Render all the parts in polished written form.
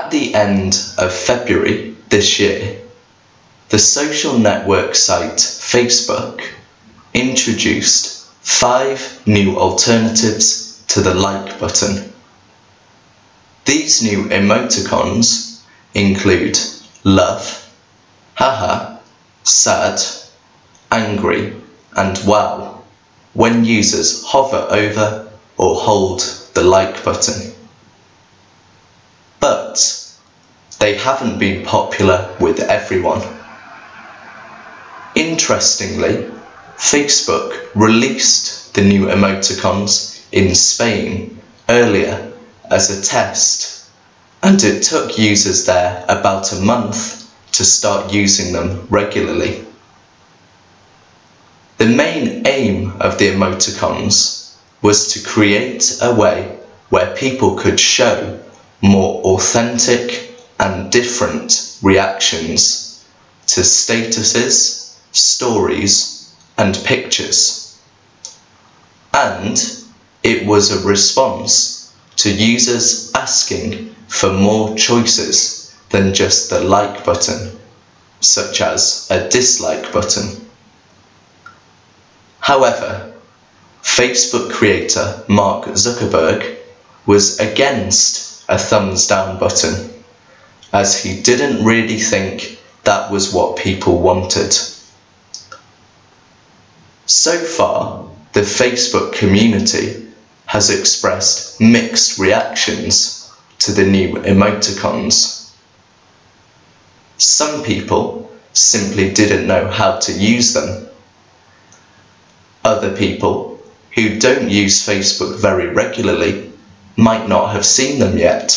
At the end of February this year, the social network site Facebook introduced 5 new alternatives to the like button. These new emoticons include love, haha, sad, angry, and wow when users hover over or hold the like button. But they haven't been popular with everyone. Interestingly, Facebook released the new emoticons in Spain earlier as a test, and it took users there about a month to start using them regularly. The main aim of the emoticons was to create a way where people could show more authentic and different reactions to statuses, stories, and pictures. And it was a response to users asking for more choices than just the like button, such as a dislike button. However, Facebook creator Mark Zuckerberg was against a thumbs down button, as he didn't really think that was what people wanted. So far, the Facebook community has expressed mixed reactions to the new emoticons. Some people simply didn't know how to use them. Other people who don't use Facebook very regularly might not have seen them yet.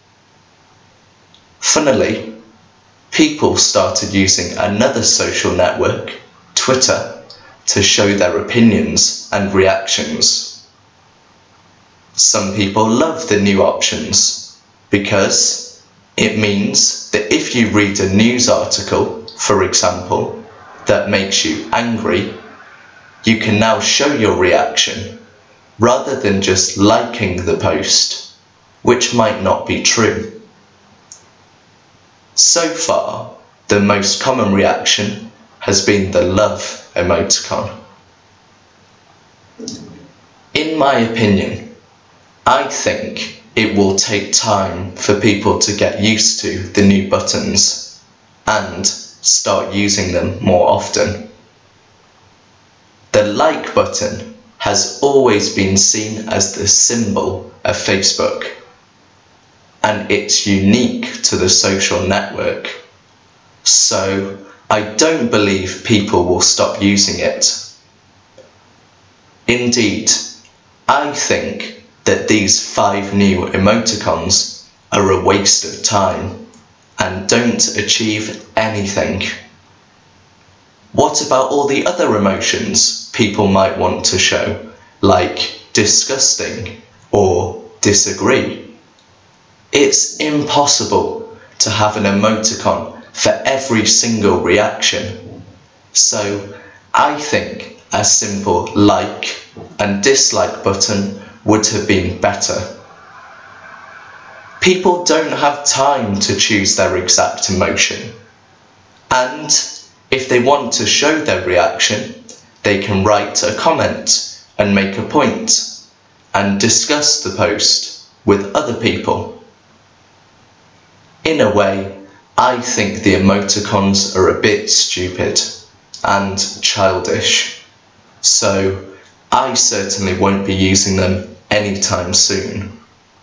Funnily, people started using another social network, Twitter, to show their opinions and reactions. Some people love the new options because it means that if you read a news article, for example, that makes you angry, you can now show your reaction rather than just liking the post, which might not be true. So far, the most common reaction has been the love emoticon. In my opinion, I think it will take time for people to get used to the new buttons and start using them more often. The like button has always been seen as the symbol of Facebook, and it's unique to the social network. So I don't believe people will stop using it. Indeed, I think that these 5 new emoticons are a waste of time and don't achieve anything. What about all the other emotions people might want to show, like disgusting or disagree? It's impossible to have an emoticon for every single reaction. So I think a simple like and dislike button would have been better. People don't have time to choose their exact emotion, and if they want to show their reaction, they can write a comment and make a point and discuss the post with other people. In a way, I think the emoticons are a bit stupid and childish, so I certainly won't be using them anytime soon.